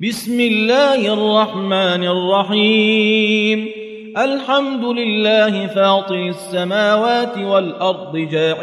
بسم الله الرحمن الرحيم. الحمد لله فاطر السماوات والأرض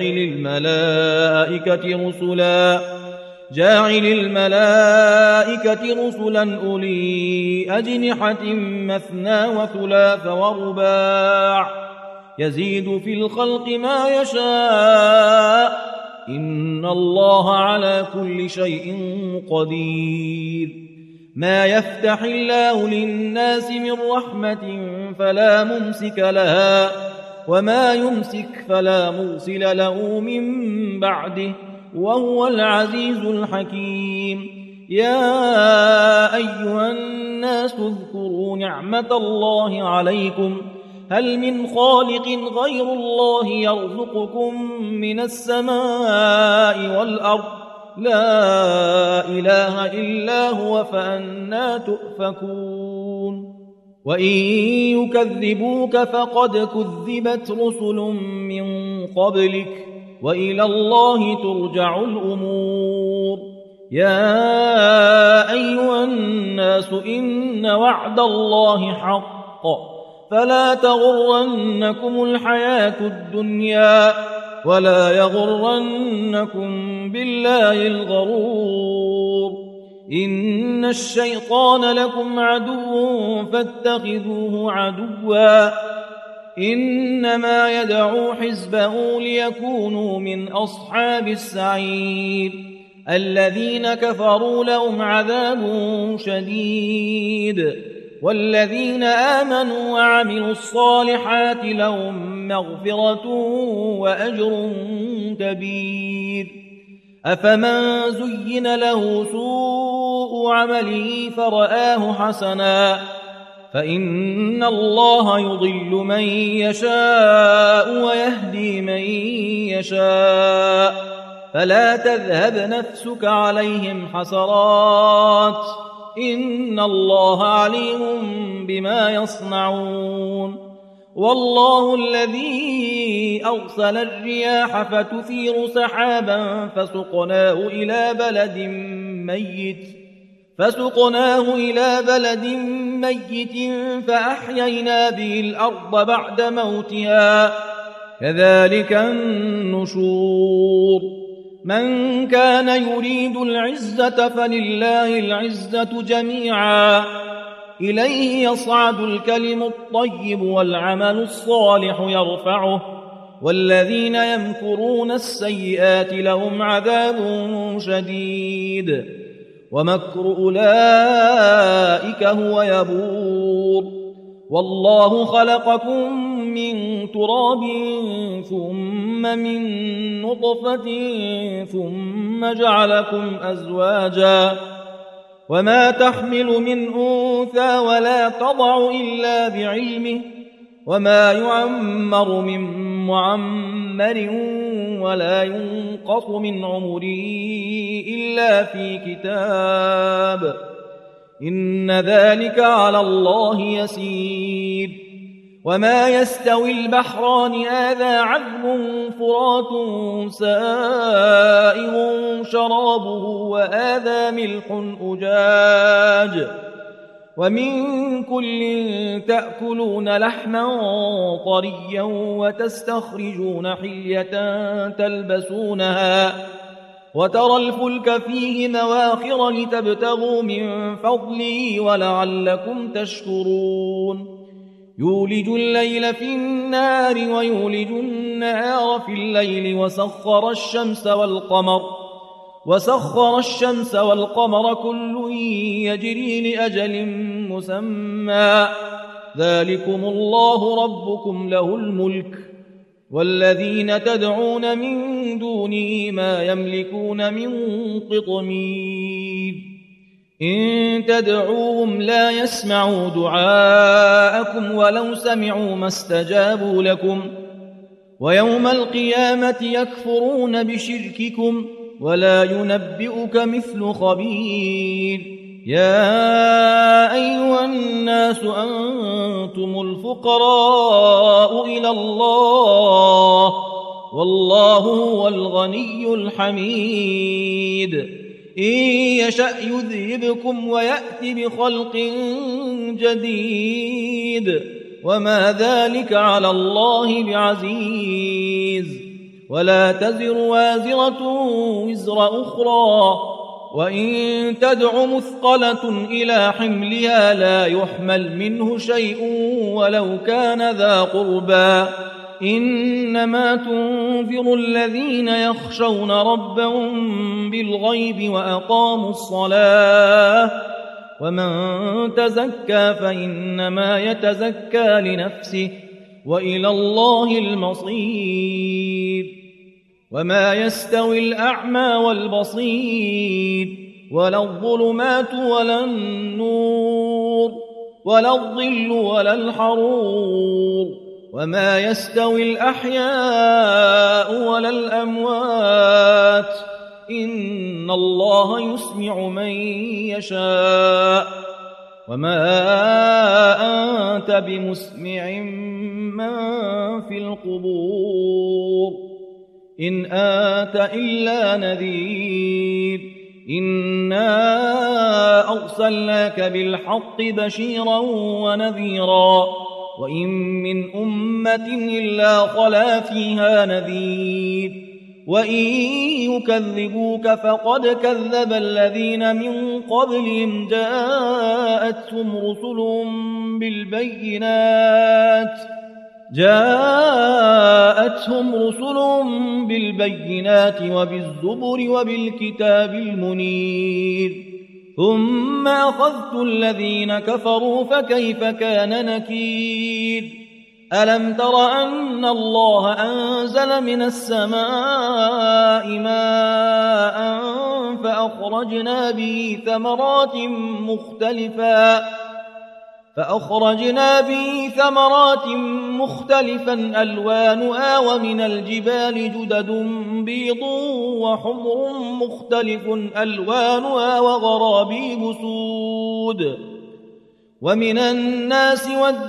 جاعل الملائكة رسلا أولي أجنحة مثنى وثلاث ورباع يزيد في الخلق ما يشاء إن الله على كل شيء قدير. ما يفتح الله للناس من رحمة فلا ممسك لها وما يمسك فلا مرسل له من بعده وهو العزيز الحكيم. يا أيها الناس اذكروا نعمة الله عليكم هل من خالق غير الله يرزقكم من السماء والأرض لا إله إلا هو فأنى تؤفكون. وإن يكذبوك فقد كذبت رسل من قبلك وإلى الله ترجع الأمور. يا أيها الناس إن وعد الله حق فلا تغرنكم الحياة الدنيا ولا يغرنكم بالله الغرور. إن الشيطان لكم عدو فاتخذوه عدوا إنما يدعو حزبه ليكونوا من أصحاب السعير. الذين كفروا لهم عذاب شديد والذين آمنوا وعملوا الصالحات لهم مغفرة وأجر كبير. أفمن زين له سوء عمله فرآه حسنا فإن الله يضل من يشاء ويهدي من يشاء فلا تذهب نفسك عليهم حسرات إن الله عليم بما يصنعون. والله الذي أرسل الرياح فتثير سحابا فسقناه إلى بلد ميت فأحيينا به الأرض بعد موتها كذلك النشور. من كان يريد العزة فلله العزة جميعا إليه يصعد الكلم الطيب والعمل الصالح يرفعه والذين يمكرون السيئات لهم عذاب شديد ومكر أولئك هو يبور. والله خلقكم من تراب ثم من نطفة ثم جعلكم أزواجا وما تحمل من أنثى ولا تضع إلا بعلمه وما يعمر من معمر ولا ينقص من عمره إلا في كتاب إن ذلك على الله يسير. وما يستوي البحران هذا عذب فرات سائغ شرابه وهذا ملح أجاج ومن كل تأكلون لحما طريا وتستخرجون حلية تلبسونها وترى الفلك فيه مواخر لتبتغوا من فضله ولعلكم تشكرون. يولج الليل في النهار ويولج النهار في الليل وسخر الشمس والقمر كل يجري لأجل مسمى ذلكم الله ربكم له الملك والذين تدعون من دونه ما يملكون من قطمير. إن تدعوهم لا يسمعوا دعاءكم ولو سمعوا ما استجابوا لكم ويوم القيامة يكفرون بشرككم ولا ينبئك مثل خبير. يا أيها الناس أنتم الفقراء إلى الله والله هو الغني الحميد إن يشأ يذهبكم ويأت بخلق جديد وما ذلك على الله بعزيز ولا تزر وازرة وزر أخرى وإن تدع مثقلة إلى حملها لا يحمل منه شيء ولو كان ذا قربى إنما تنذر الذين يخشون ربهم بالغيب وأقاموا الصلاة ومن تزكى فإنما يتزكى لنفسه وإلى الله المصير وما يستوي الأعمى والبصير ولا الظلمات ولا النور ولا الظل ولا الحرور وما يستوي الأحياء ولا الأموات إن الله يسمع من يشاء وما أنت بمسمع من في القبور إن أنت إلا نذير إنا أرسلناك بالحق بشيرا ونذيرا وإن من أمة إلا خلا فيها نذير وإن يكذبوك فقد كذب الذين من قبلهم جاءتهم رسل بالبينات وبالزبر وبالكتاب المنير ثم أخذت الذين كفروا فكيف كان نكير ألم تر أن الله أنزل من السماء ماء فأخرجنا به ثمرات مختلفا ألوانها ومن الجبال جدد بيض وحمر مختلف ألوانها وغرابيب سود ومن الناس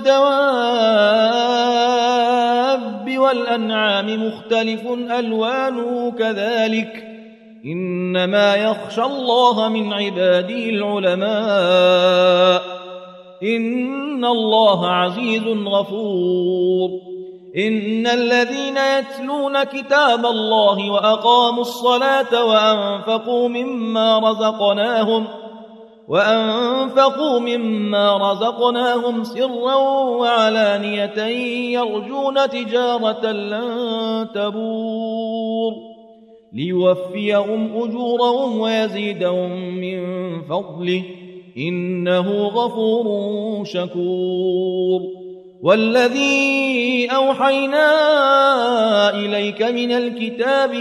والدواب والأنعام مختلف ألوانه كذلك إنما يخشى الله من عباده العلماء إن الله عزيز غفور إن الذين يتلون كتاب الله وأقاموا الصلاة وأنفقوا مما رزقناهم سرا وعلانية يرجون تجارة لن تبور ليوفيهم أجورهم ويزيدهم من فضله إنه غفور شكور والذي أوحينا إليك من الكتاب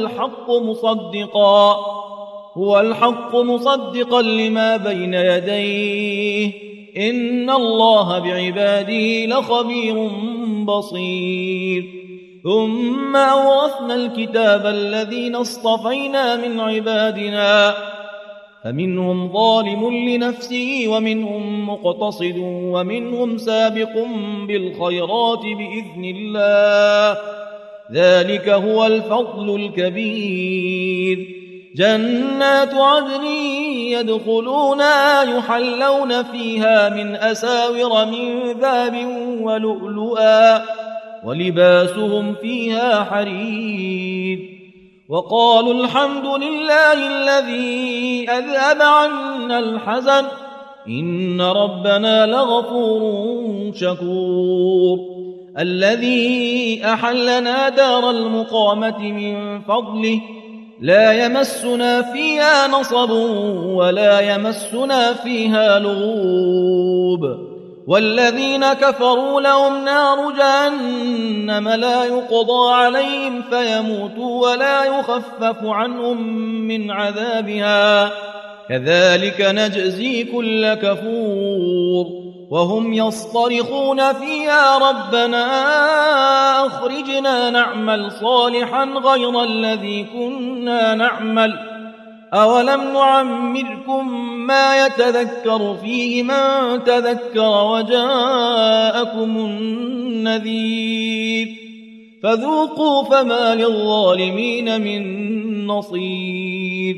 هو الحق مصدقا لما بين يديه إن الله بعباده لخبير بصير ثم أورثنا الكتاب الذين اصطفينا من عبادنا فمنهم ظالم لنفسه ومنهم مقتصد ومنهم سابق بالخيرات بإذن الله ذلك هو الفضل الكبير جنات عدن يدخلونها يحلون فيها من أساور من ذهب ولؤلؤا ولباسهم فيها حرير وقالوا الحمد لله الذي أذهب عنا الحزن إن ربنا لغفور شكور الذي أحلنا دار المقامة من فضله لا يمسنا فيها نصب ولا يمسنا فيها لغوب والذين كفروا لهم نار جهنم لا يقضى عليهم فيموتوا ولا يخفف عنهم من عذابها كذلك نجزي كل كفور وهم يصطرخون فيها ربنا أخرجنا نعمل صالحا غير الذي كنا نعمل أولم نعمركم ما يتذكر فيه من تذكر وجاءكم النذير فذوقوا فما للظالمين من نصير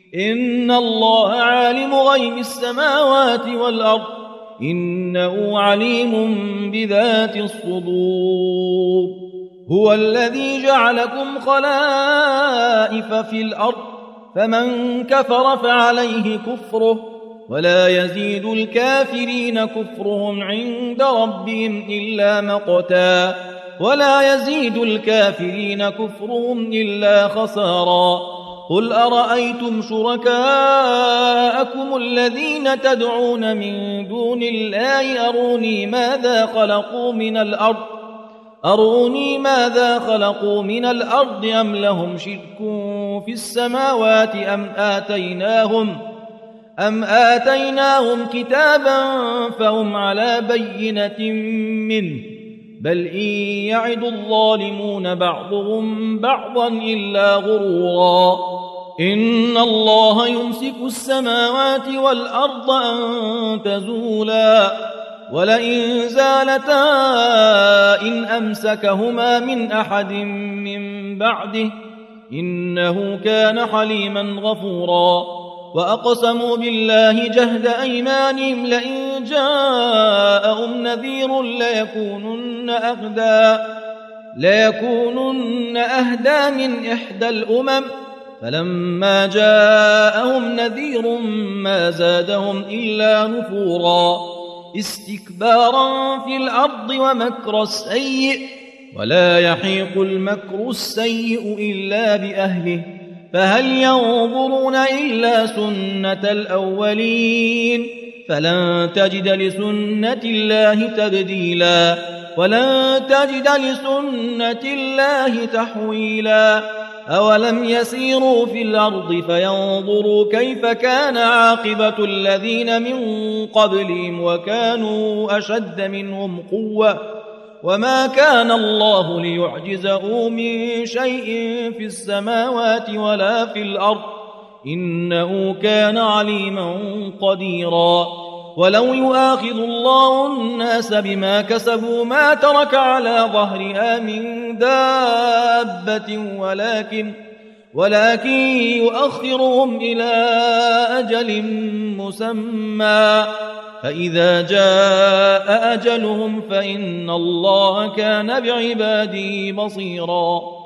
إن الله عالم غيب السماوات والأرض إنه عليم بذات الصدور هو الذي جعلكم خلائف في الأرض فمن كفر فعليه كفره ولا يزيد الكافرين كفرهم عند ربهم إلا مقتا ولا يزيد الكافرين كفرهم إلا خسارا قل أرأيتم شركاءكم الذين تدعون من دون الله أروني ماذا خلقوا من الأرض أم لهم شرك في السماوات أم آتيناهم كتابا فهم على بينة منه بل إن يعد الظالمون بعضهم بعضا إلا غرورا إن الله يمسك السماوات والأرض أن تزولا ولئن زالتا إن أمسكهما من أحد من بعده إنه كان حليما غفورا وأقسموا بالله جهد أيمانهم لئن جاءهم نذير ليكونن أهدى من إحدى الأمم فلما جاءهم نذير ما زادهم إلا نفورا استكبارا في الأرض ومكر السيء ولا يحيق المكر السيء إلا بأهله فهل ينظرون إلا سنة الأولين فلن تجد لسنة الله تبديلا ولن تجد لسنة الله تحويلا أولم يسيروا في الأرض فينظروا كيف كان عاقبة الذين من قبلهم وكانوا أشد منهم قوة وما كان الله ليعجزه من شيء في السماوات ولا في الأرض إنه كان عليما قديرا ولو يؤاخذ الله الناس بما كسبوا ما ترك على ظهرها من دابة ولكن يؤخرهم إلى أجل مسمى فإذا جاء أجلهم فإن الله كان بعباده بصيرا